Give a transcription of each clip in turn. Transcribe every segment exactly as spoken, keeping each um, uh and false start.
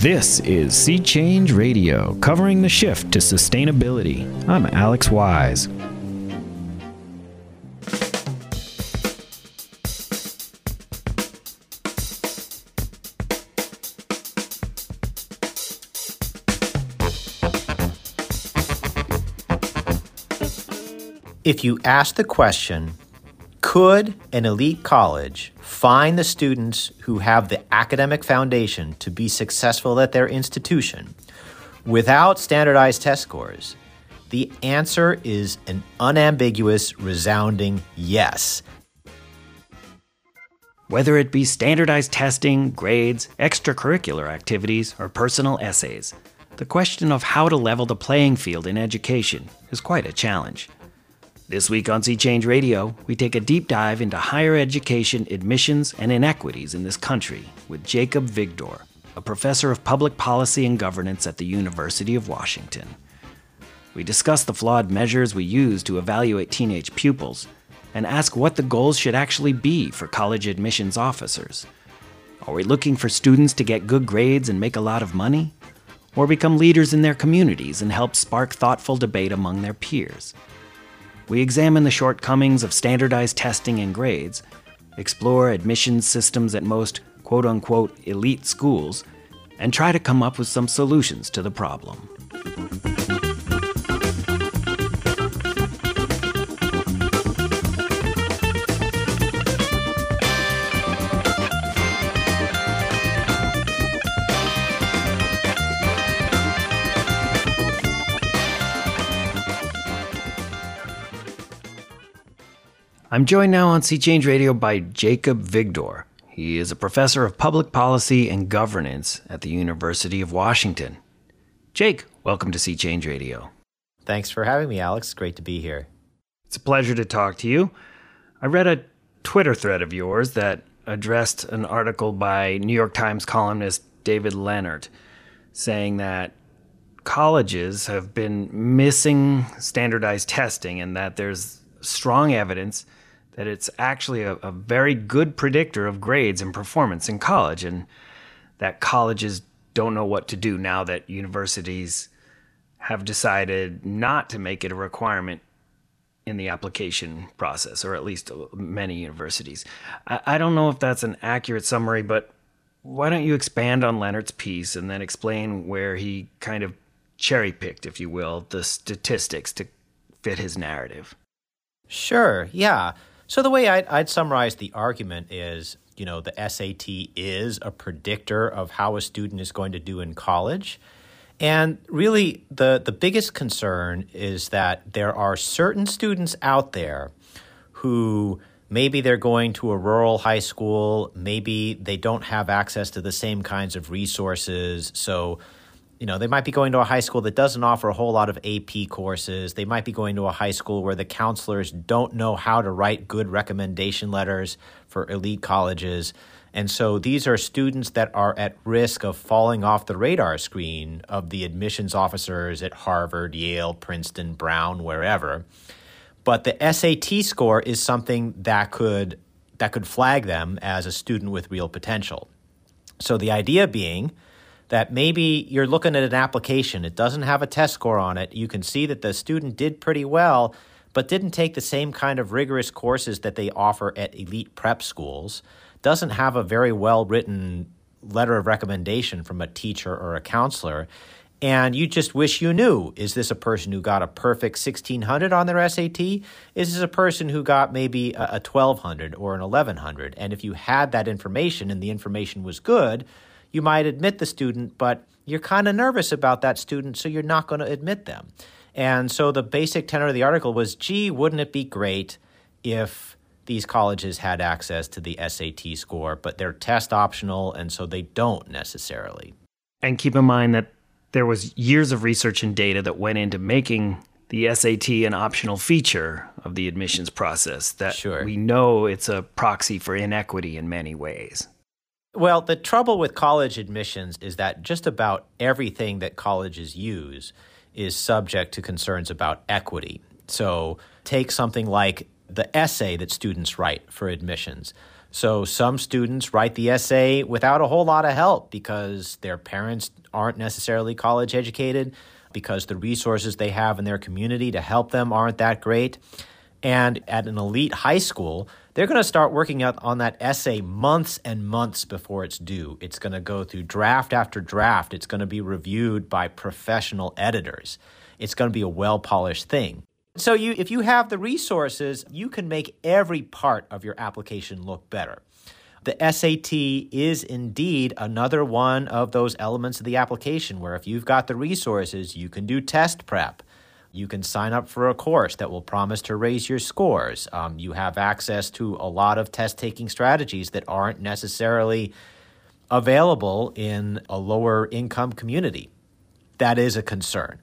This is Sea Change Radio, covering the shift to sustainability. I'm Alex Wise. If you ask the question, could an elite college find the students who have the academic foundation to be successful at their institution without standardized test scores? The answer is an unambiguous, resounding yes. Whether it be standardized testing, grades, extracurricular activities, or personal essays, the question of how to level the playing field in education is quite a challenge. This week on Sea Change Radio, we take a deep dive into higher education admissions and inequities in this country with Jacob Vigdor, a professor of public policy and governance at the University of Washington. We discuss the flawed measures we use to evaluate teenage pupils and ask what the goals should actually be for college admissions officers. Are we looking for students to get good grades and make a lot of money? Or become leaders in their communities and help spark thoughtful debate among their peers? We examine the shortcomings of standardized testing and grades, explore admissions systems at most quote-unquote elite schools, and try to come up with some solutions to the problem. I'm joined now on Sea Change Radio by Jacob Vigdor. He is a professor of public policy and governance at the University of Washington. Jake, welcome to Sea Change Radio. Thanks for having me, Alex. Great to be here. It's a pleasure to talk to you. I read a Twitter thread of yours that addressed an article by New York Times columnist David Leonhardt saying that colleges have been missing standardized testing and that there's strong evidence that it's actually a, a very good predictor of grades and performance in college, and that colleges don't know what to do now that universities have decided not to make it a requirement in the application process, or at least many universities. I, I don't know if that's an accurate summary, but why don't you expand on Leonhardt's piece and then explain where he kind of cherry-picked, if you will, the statistics to fit his narrative? Sure, yeah. So the way I'd, I'd summarize the argument is, you know, the S A T is a predictor of how a student is going to do in college. And really, the, the biggest concern is that there are certain students out there who maybe they're going to a rural high school, maybe they don't have access to the same kinds of resources, so you know, they might be going to a high school that doesn't offer a whole lot of A P courses. They might be going to a high school where the counselors don't know how to write good recommendation letters for elite colleges. And so these are students that are at risk of falling off the radar screen of the admissions officers at Harvard, Yale, Princeton, Brown, wherever. But the S A T score is something that could that could flag them as a student with real potential. So the idea being that maybe you're looking at an application, it doesn't have a test score on it, you can see that the student did pretty well, but didn't take the same kind of rigorous courses that they offer at elite prep schools, doesn't have a very well-written letter of recommendation from a teacher or a counselor, and you just wish you knew, is this a person who got a perfect sixteen hundred on their S A T? Is this a person who got maybe a twelve hundred or an eleven hundred? And if you had that information and the information was good, you might admit the student, but you're kind of nervous about that student, so you're not going to admit them. And so the basic tenor of the article was, gee, wouldn't it be great if these colleges had access to the S A T score, but they're test optional, and so they don't necessarily. And keep in mind that there was years of research and data that went into making the S A T an optional feature of the admissions process, that Sure. we know it's a proxy for inequity in many ways. Well, the trouble with college admissions is that just about everything that colleges use is subject to concerns about equity. So take something like the essay that students write for admissions. So some students write the essay without a whole lot of help because their parents aren't necessarily college educated, because the resources they have in their community to help them aren't that great. And at an elite high school, they're going to start working out on that essay months and months before it's due. It's going to go through draft after draft. It's going to be reviewed by professional editors. It's going to be a well-polished thing. So you, if you have the resources, you can make every part of your application look better. The S A T is indeed another one of those elements of the application where if you've got the resources, you can do test prep. You can sign up for a course that will promise to raise your scores. Um, you have access to a lot of test-taking strategies that aren't necessarily available in a lower income community. That is a concern.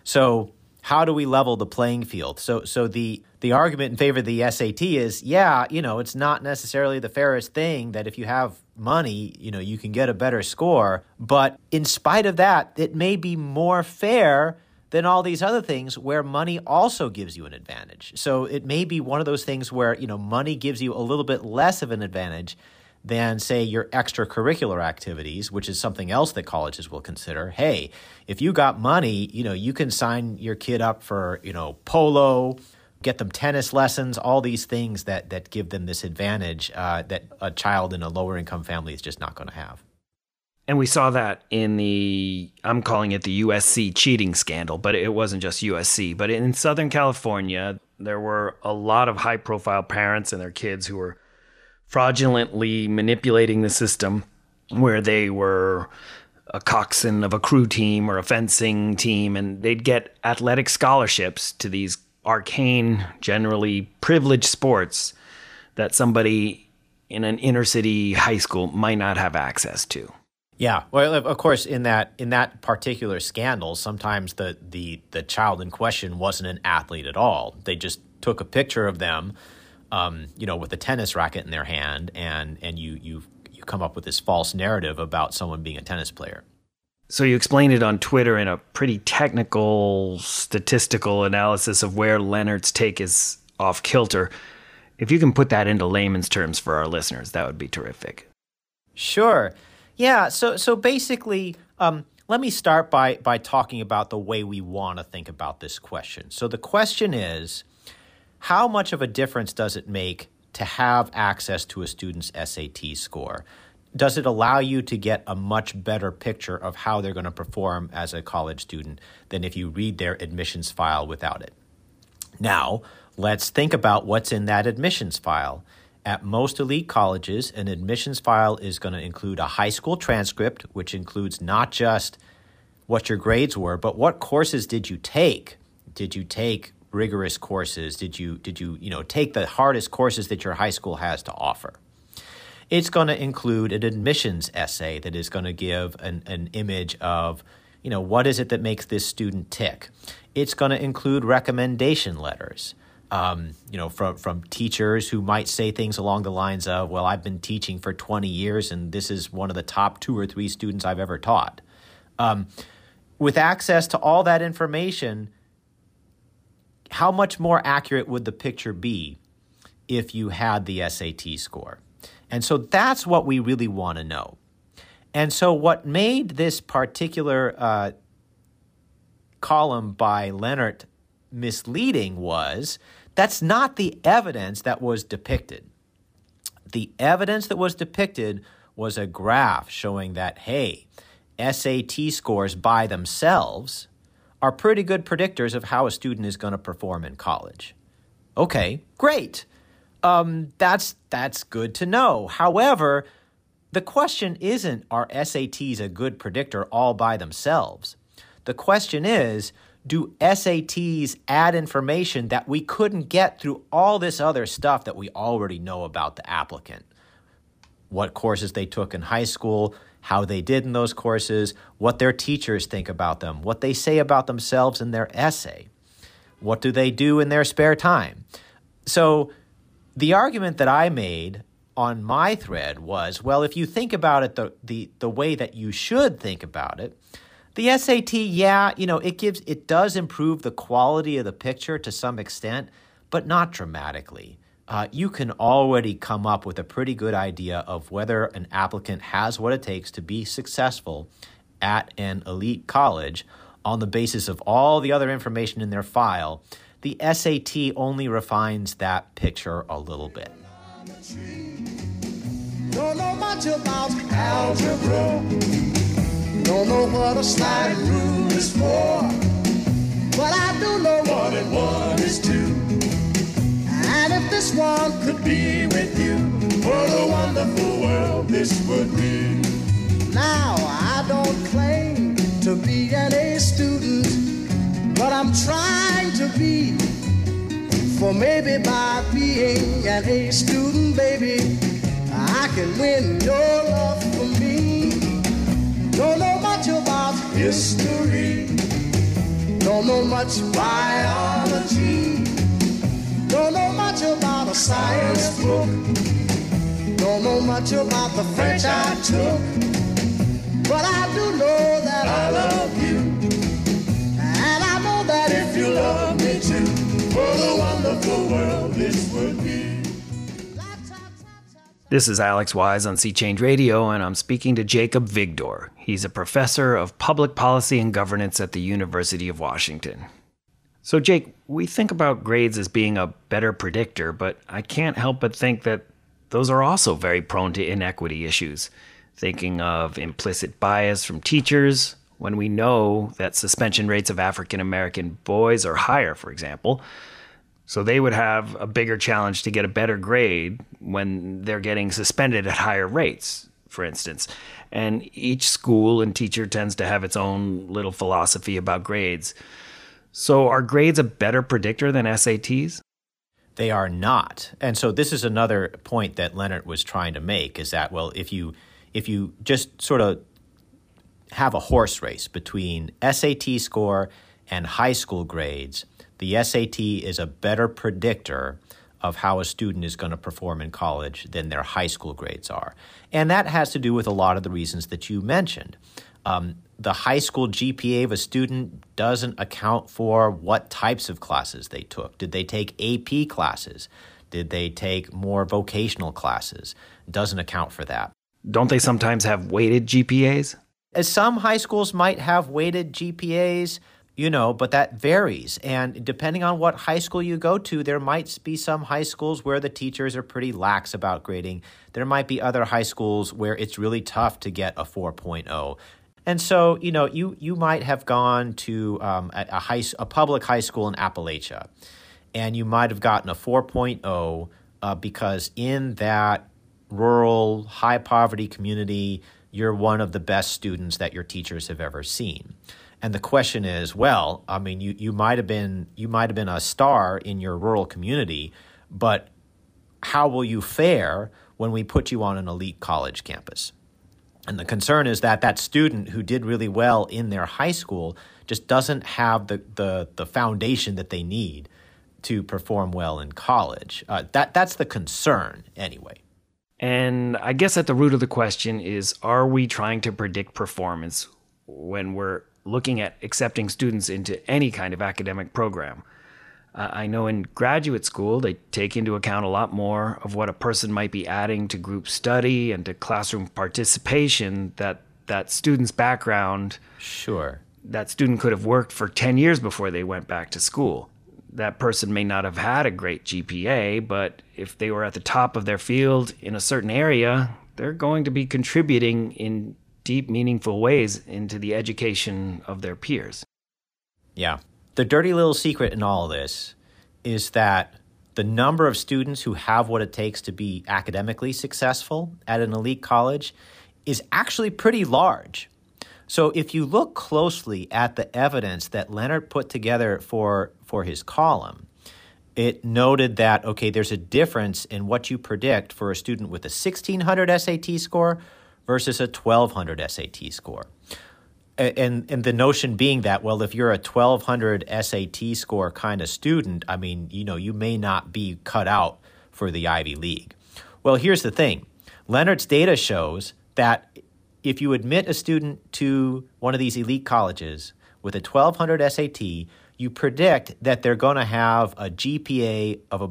So how do we level the playing field? So so the the argument in favor of the S A T is, yeah, you know, it's not necessarily the fairest thing that if you have money, you know, you can get a better score. But in spite of that, it may be more fair than all these other things where money also gives you an advantage. So it may be one of those things where, you know, money gives you a little bit less of an advantage than, say, your extracurricular activities, which is something else that colleges will consider. Hey, if you got money, you know, you can sign your kid up for, you know, polo, get them tennis lessons, all these things that that give them this advantage uh, that a child in a lower income family is just not going to have. And we saw that in the, I'm calling it the U S C cheating scandal, but it wasn't just U S C. But in Southern California, there were a lot of high-profile parents and their kids who were fraudulently manipulating the system, where they were a coxswain of a crew team or a fencing team, and they'd get athletic scholarships to these arcane, generally privileged sports that somebody in an inner city high school might not have access to. Yeah, well, of course, in that in that particular scandal, sometimes the, the, the child in question wasn't an athlete at all. They just took a picture of them, um, you know, with a tennis racket in their hand, and and you you you come up with this false narrative about someone being a tennis player. So you explained it on Twitter in a pretty technical, statistical analysis of where Leonard's take is off kilter. If you can put that into layman's terms for our listeners, that would be terrific. Sure. Yeah, so so basically, um, let me start by by talking about the way we want to think about this question. So the question is, how much of a difference does it make to have access to a student's S A T score? Does it allow you to get a much better picture of how they're going to perform as a college student than if you read their admissions file without it? Now, let's think about what's in that admissions file. At most elite colleges, an admissions file is going to include a high school transcript, which includes not just what your grades were, but what courses did you take? Did you take rigorous courses? Did you, did you, you know, take the hardest courses that your high school has to offer? It's going to include an admissions essay that is going to give an, an image of, you know, what is it that makes this student tick? It's going to include recommendation letters. Um, you know, from from teachers who might say things along the lines of, well, I've been teaching for twenty years and this is one of the top two or three students I've ever taught. Um, with access to all that information, how much more accurate would the picture be if you had the S A T score? And so that's what we really want to know. And so what made this particular uh, column by Leonard misleading was that's not the evidence that was depicted. The evidence that was depicted was a graph showing that, hey, S A T scores by themselves are pretty good predictors of how a student is going to perform in college. Okay, great. Um, that's that's good to know. However, the question isn't, are S A Ts a good predictor all by themselves? The question is, do S A Ts add information that we couldn't get through all this other stuff that we already know about the applicant? What courses they took in high school, how they did in those courses, what their teachers think about them, what they say about themselves in their essay. What do they do in their spare time? So the argument that I made on my thread was, well, if you think about it the the, the way that you should think about it, the S A T, yeah, you know, it gives it does improve the quality of the picture to some extent, but not dramatically. uh, you can already come up with a pretty good idea of whether an applicant has what it takes to be successful at an elite college on the basis of all the other information in their file. The S A T only refines that picture a little bit. Don't know much about algebra. Don't know what a sliding rule is for. But I do know one and one is two. And if this one could be with you, what a wonderful world this would be. Now, I don't claim to be an A student, but I'm trying to be. For maybe by being an A student, baby, I can win your love for me. Don't know much about history. Don't know much biology. Don't know much about a science book. Don't know much about the French I took. But I do know that I love you. And I know that if you love me too, what a wonderful world this would be. This is Alex Wise on Sea Change Radio, and I'm speaking to Jacob Vigdor. He's a professor of public policy and governance at the University of Washington. So, Jake, we think about grades as being a better predictor, but I can't help but think that those are also very prone to inequity issues. Thinking of implicit bias from teachers, when we know that suspension rates of African American boys are higher, for example. So they would have a bigger challenge to get a better grade when they're getting suspended at higher rates, for instance. And each school and teacher tends to have its own little philosophy about grades. So are grades a better predictor than S A Ts? They are not. And so this is another point that Leonard was trying to make, is that, well, if you if you just sort of have a horse race between S A T score and high school grades, the S A T is a better predictor of how a student is going to perform in college than their high school grades are. And that has to do with a lot of the reasons that you mentioned. Um, the high school G P A of a student doesn't account for what types of classes they took. Did they take A P classes? Did they take more vocational classes? It doesn't account for that. Don't they sometimes have weighted G P As? As some high schools might have weighted G P As, you know, but that varies. And depending on what high school you go to, there might be some high schools where the teachers are pretty lax about grading. There might be other high schools where it's really tough to get a four point oh. And so, you know, you you might have gone to um, a, a, high, a public high school in Appalachia, and you might have gotten a four point oh uh, because in that rural, high-poverty community, you're one of the best students that your teachers have ever seen. And the question is, well, I mean, you, you might have been you might have been a star in your rural community, but how will you fare when we put you on an elite college campus? And the concern is that that student who did really well in their high school just doesn't have the the, the foundation that they need to perform well in college. Uh, that that's the concern anyway. And I guess at the root of the question is, are we trying to predict performance when we're looking at accepting students into any kind of academic program? Uh, I know in graduate school, they take into account a lot more of what a person might be adding to group study and to classroom participation, that that student's background. Sure. That student could have worked for ten years before they went back to school. That person may not have had a great G P A, but if they were at the top of their field in a certain area, they're going to be contributing in deep, meaningful ways into the education of their peers. Yeah. The dirty little secret in all of this is that the number of students who have what it takes to be academically successful at an elite college is actually pretty large. So if you look closely at the evidence that Leonard put together for, for his column, it noted that, okay, there's a difference in what you predict for a student with a sixteen hundred S A T score versus a twelve hundred S A T score. And and the notion being that, well, if you're a twelve hundred S A T score kind of student, I mean, you know, you may not be cut out for the Ivy League. Well, here's the thing. Leonard's data shows that if you admit a student to one of these elite colleges with a twelve hundred S A T, you predict that they're going to have a G P A of about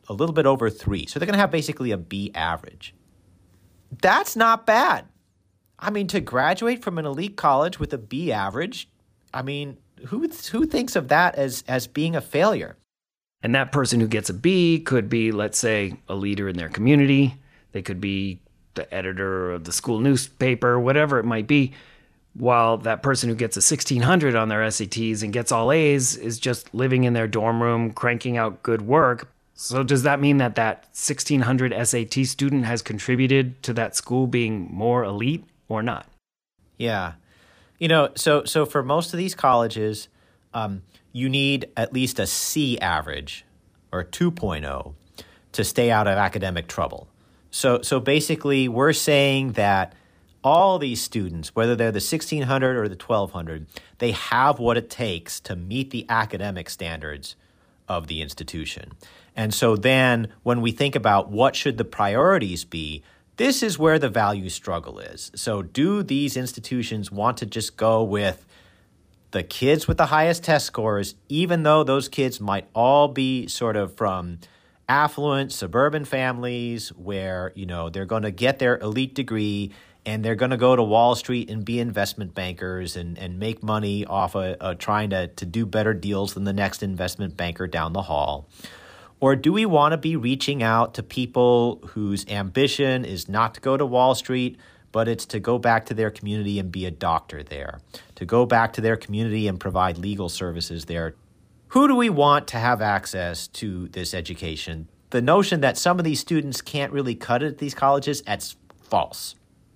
a little bit over three. So they're going to have basically a B average. That's not bad. I mean, to graduate from an elite college with a B average, I mean, who who thinks of that as, as being a failure? And that person who gets a B could be, let's say, a leader in their community. They could be the editor of the school newspaper, whatever it might be. While that person who gets a sixteen hundred on their S A Ts and gets all A's is just living in their dorm room, cranking out good work. So does that mean that that sixteen hundred S A T student has contributed to that school being more elite or not? Yeah. You know, so so for most of these colleges, um, you need at least a C average or two point oh to stay out of academic trouble. So so basically, we're saying that all these students, whether they're the sixteen hundred or the twelve hundred, they have what it takes to meet the academic standards of the institution. And so then when we think about what should the priorities be, this is where the value struggle is. So do these institutions want to just go with the kids with the highest test scores, even though those kids might all be sort of from affluent suburban families where, you know, they're going to get their elite degree and they're going to go to Wall Street and be investment bankers and, and make money off of uh, trying to, to do better deals than the next investment banker down the hall? Or do we want to be reaching out to people whose ambition is not to go to Wall Street, but it's to go back to their community and be a doctor there, to go back to their community and provide legal services there? Who do we want to have access to this education? The notion that some of these students can't really cut it at these colleges, that's false.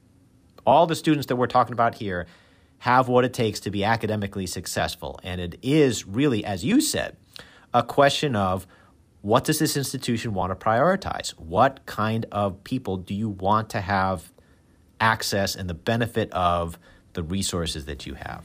All the students that we're talking about here have what it takes to be academically successful. And it is really, as you said, a question of what does this institution want to prioritize? What kind of people do you want to have access and the benefit of the resources that you have?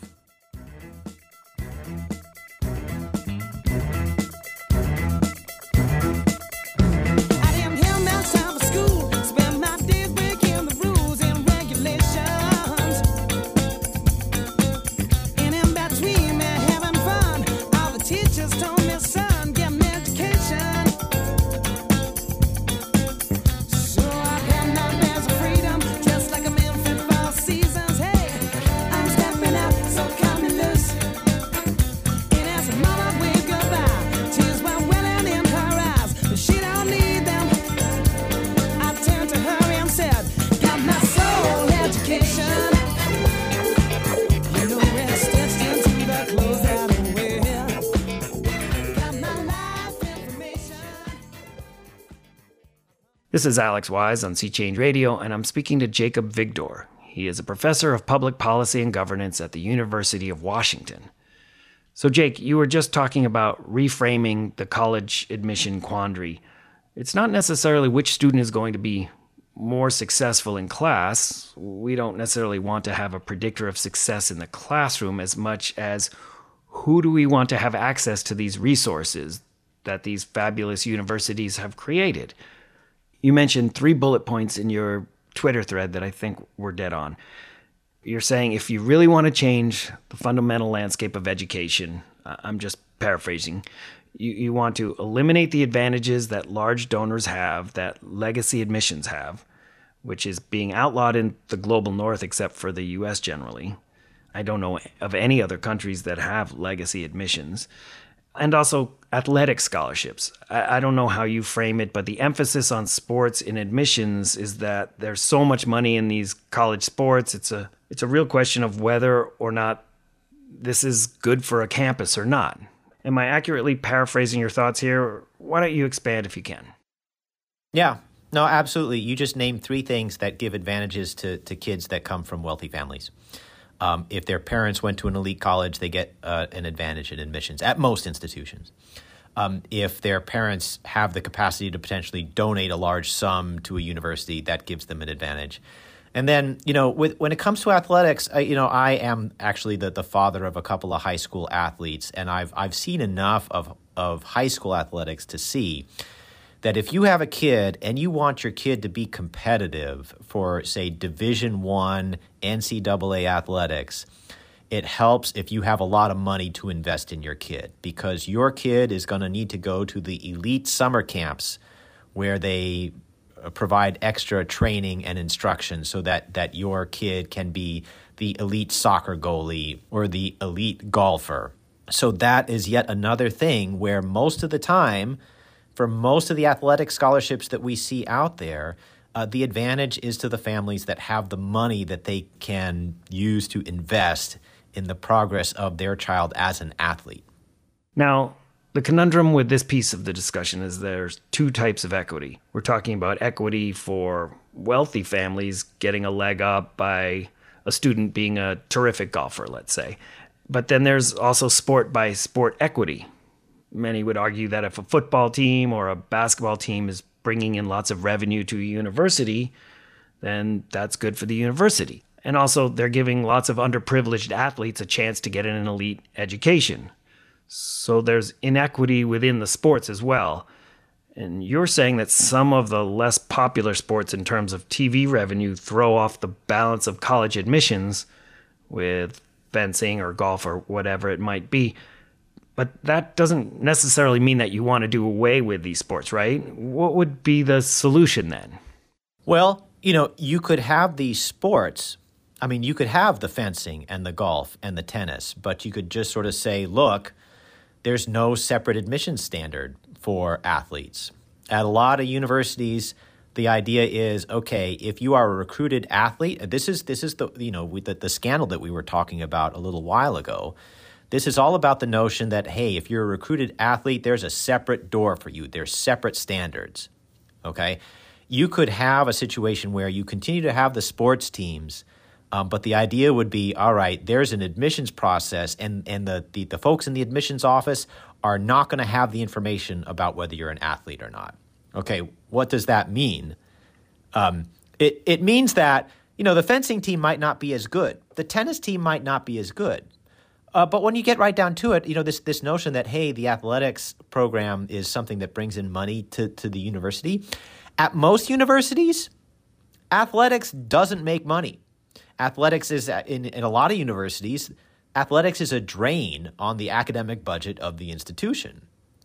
This is Alex Wise on Sea Change Radio, and I'm speaking to Jacob Vigdor. He is a professor of public policy and governance at the University of Washington. So, Jake, you were just talking about reframing the college admission quandary. It's not necessarily which student is going to be more successful in class. We don't necessarily want to have a predictor of success in the classroom as much as who do we want to have access to these resources that these fabulous universities have created. You mentioned three bullet points in your Twitter thread that I think were dead on. You're saying if you really want to change the fundamental landscape of education, I'm just paraphrasing, you, you want to eliminate the advantages that large donors have, that legacy admissions have, which is being outlawed in the global north except for the U S generally. I don't know of any other countries that have legacy admissions. And also athletic scholarships. I, I don't know how you frame it, but the emphasis on sports in admissions is that there's so much money in these college sports. It's a it's a real question of whether or not this is good for a campus or not. Am I accurately paraphrasing your thoughts here? Why don't you expand if you can? Yeah, no, absolutely. You just named three things that give advantages to, to kids that come from wealthy families. Um, if their parents went to an elite college, they get uh, an advantage in admissions at most institutions. Um, if their parents have the capacity to potentially donate a large sum to a university, that gives them an advantage. And then, you know, with, when it comes to athletics, uh, you know, I am actually the, the father of a couple of high school athletes, and I've I've seen enough of of high school athletics to see that if you have a kid and you want your kid to be competitive for, say, Division One N C double A athletics, it helps if you have a lot of money to invest in your kid, because your kid is going to need to go to the elite summer camps where they provide extra training and instruction so that, that your kid can be the elite soccer goalie or the elite golfer. So that is yet another thing where most of the time, for most of the athletic scholarships that we see out there, uh, the advantage is to the families that have the money that they can use to invest in the progress of their child as an athlete. Now, the conundrum with this piece of the discussion is there's two types of equity. We're talking about equity for wealthy families getting a leg up by a student being a terrific golfer, let's say. But then there's also sport by sport equity. Many would argue that if a football team or a basketball team is bringing in lots of revenue to a university, then that's good for the university. And also they're giving lots of underprivileged athletes a chance to get an elite education. So there's inequity within the sports as well. And you're saying that some of the less popular sports in terms of T V revenue throw off the balance of college admissions with fencing or golf or whatever it might be. But that doesn't necessarily mean that you want to do away with these sports, right? What would be the solution then? Well, you know, you could have these sports. I mean, you could have the fencing and the golf and the tennis, but you could just sort of say, look, there's no separate admission standard for athletes. At a lot of universities, the idea is, okay, if you are a recruited athlete, this is this is the you know the, the scandal that we were talking about a little while ago. This is all about the notion that, hey, if you're a recruited athlete, there's a separate door for you. There's separate standards. Okay, you could have a situation where you continue to have the sports teams. Um, but the idea would be, all right, there's an admissions process, and, and the, the, the folks in the admissions office are not going to have the information about whether you're an athlete or not. Okay, what does that mean? Um, it, it means that, you know, the fencing team might not be as good. The tennis team might not be as good. Uh, but when you get right down to it, you know, this this notion that, hey, the athletics program is something that brings in money to, to the university. At most universities, athletics doesn't make money. Athletics is, in, in a lot of universities, athletics is a drain on the academic budget of the institution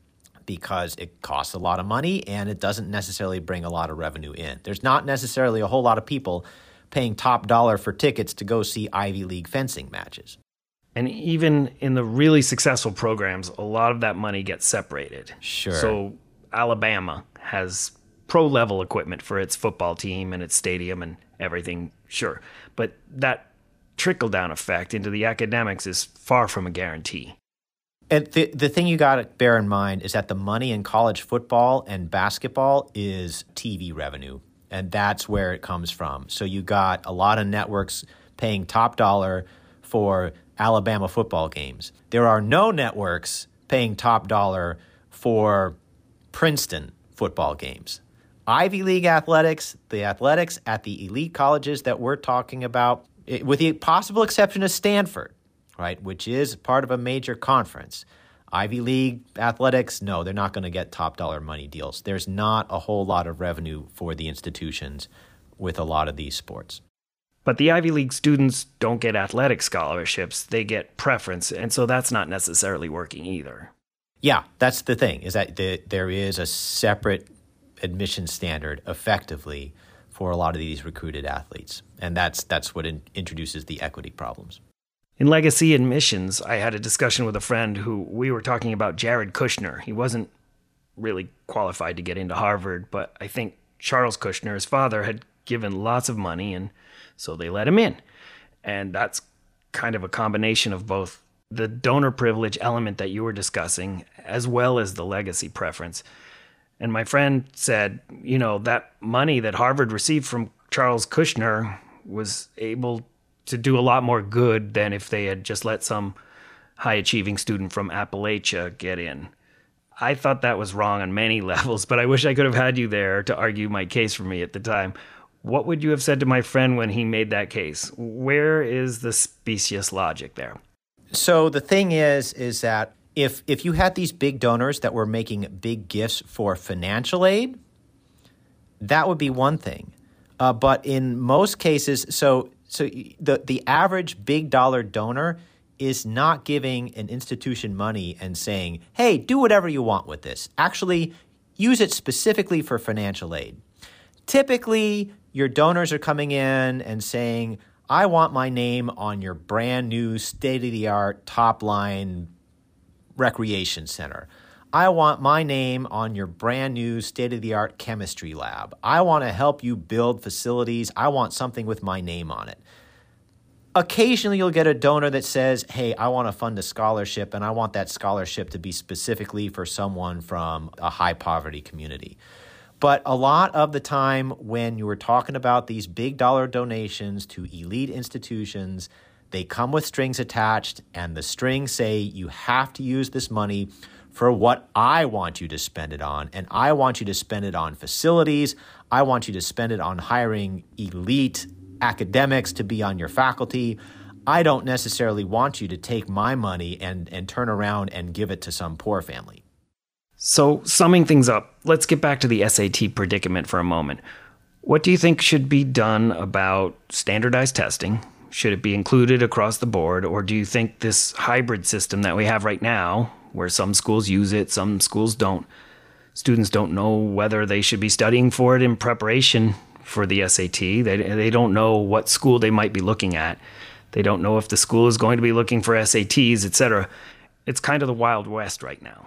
because it costs a lot of money and it doesn't necessarily bring a lot of revenue in. There's not necessarily a whole lot of people paying top dollar for tickets to go see Ivy League fencing matches. And even in the really successful programs, a lot of that money gets separated. Sure. So Alabama has pro-level equipment for its football team and its stadium and everything, sure. But that trickle-down effect into the academics is far from a guarantee. And the, the thing you got to bear in mind is that the money in college football and basketball is T V revenue, and that's where it comes from. So you got a lot of networks paying top dollar for Alabama football games. There are no networks paying top dollar for Princeton football games. Ivy League athletics, the athletics at the elite colleges that we're talking about, it, with the possible exception of Stanford, right, which is part of a major conference. Ivy League athletics, no, they're not going to get top dollar money deals. There's not a whole lot of revenue for the institutions with a lot of these sports. But the Ivy League students don't get athletic scholarships. They get preference, and so that's not necessarily working either. Yeah, that's the thing, is that the, there is a separate admission standard effectively for a lot of these recruited athletes. And that's that's what in, introduces the equity problems. In legacy admissions, I had a discussion with a friend who we were talking about Jared Kushner. He wasn't really qualified to get into Harvard, but I think Charles Kushner, his father, had given lots of money, and so they let him in. And that's kind of a combination of both the donor privilege element that you were discussing, as well as the legacy preference. And my friend said, you know, that money that Harvard received from Charles Kushner was able to do a lot more good than if they had just let some high-achieving student from Appalachia get in. I thought that was wrong on many levels, but I wish I could have had you there to argue my case for me at the time. What would you have said to my friend when he made that case? Where is the specious logic there? So the thing is, is that If if you had these big donors that were making big gifts for financial aid, that would be one thing. Uh, but in most cases, so so the the average big dollar donor is not giving an institution money and saying, hey, do whatever you want with this. Actually, use it specifically for financial aid. Typically, your donors are coming in and saying, I want my name on your brand new state-of-the-art top-line recreation center. I want my name on your brand new state-of-the-art chemistry lab. I want to help you build facilities. I want something with my name on it. Occasionally, you'll get a donor that says, hey, I want to fund a scholarship, and I want that scholarship to be specifically for someone from a high-poverty community. But a lot of the time when you were talking about these big dollar donations to elite institutions, they come with strings attached, and the strings say you have to use this money for what I want you to spend it on. And I want you to spend it on facilities. I want you to spend it on hiring elite academics to be on your faculty. I don't necessarily want you to take my money and, and turn around and give it to some poor family. So, summing things up, let's get back to the S A T predicament for a moment. What do you think should be done about standardized testing? Should it be included across the board, or do you think this hybrid system that we have right now, where some schools use it, some schools don't, students don't know whether they should be studying for it in preparation for the S A T. They, they don't know what school they might be looking at. They don't know if the school is going to be looking for S A Ts, et cetera. It's kind of the Wild West right now.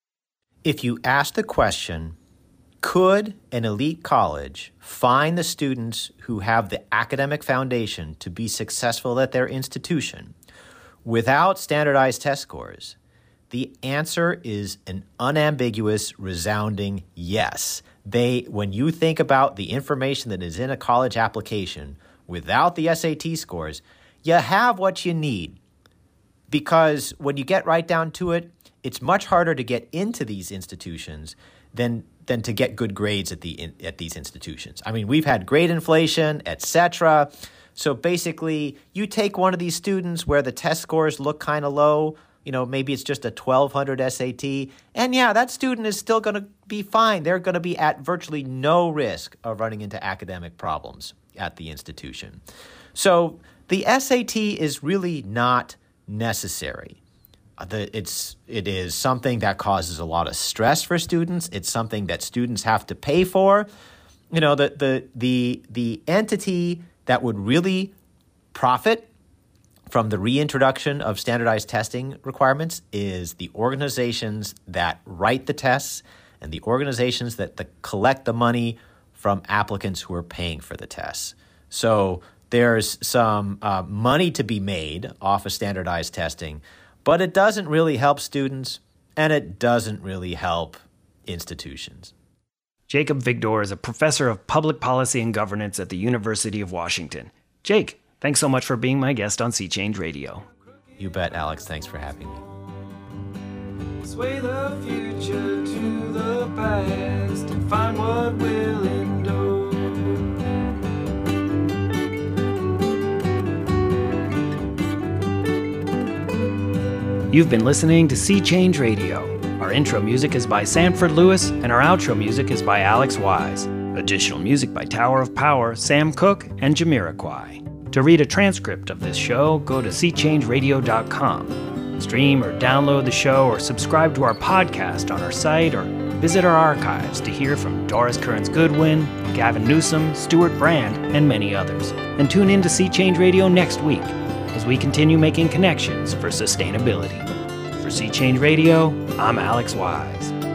If you ask the question, could an elite college find the students who have the academic foundation to be successful at their institution without standardized test scores? The answer is an unambiguous, resounding yes. They, when you think about the information that is in a college application without the S A T scores, you have what you need. Because when you get right down to it, it's much harder to get into these institutions than than to get good grades at the in, at these institutions. I mean, we've had grade inflation, et cetera. So basically, you take one of these students where the test scores look kind of low. You know, maybe it's just a twelve hundred S A T. And yeah, that student is still going to be fine. They're going to be at virtually no risk of running into academic problems at the institution. So the S A T is really not necessary. The, it's it is something that causes a lot of stress for students. It's something that students have to pay for. You know, the the the the entity that would really profit from the reintroduction of standardized testing requirements is the organizations that write the tests and the organizations that the, collect the money from applicants who are paying for the tests. So there's some uh, money to be made off of standardized testing, but it doesn't really help students, and it doesn't really help institutions. Jacob Vigdor is a professor of public policy and governance at the University of Washington. Jake, thanks so much for being my guest on Sea Change Radio. You bet, Alex. Thanks for having me. Sway the future to the past and find what will endure. You've been listening to Sea Change Radio. Our intro music is by Sanford Lewis, and our outro music is by Alex Wise. Additional music by Tower of Power, Sam Cooke, and Jamiroquai. To read a transcript of this show, go to sea change radio dot com. Stream or download the show or subscribe to our podcast on our site, or visit our archives to hear from Doris Kearns Goodwin, Gavin Newsom, Stuart Brand, and many others. And tune in to Sea Change Radio next week as we continue making connections for sustainability. For Sea Change Radio, I'm Alex Wise.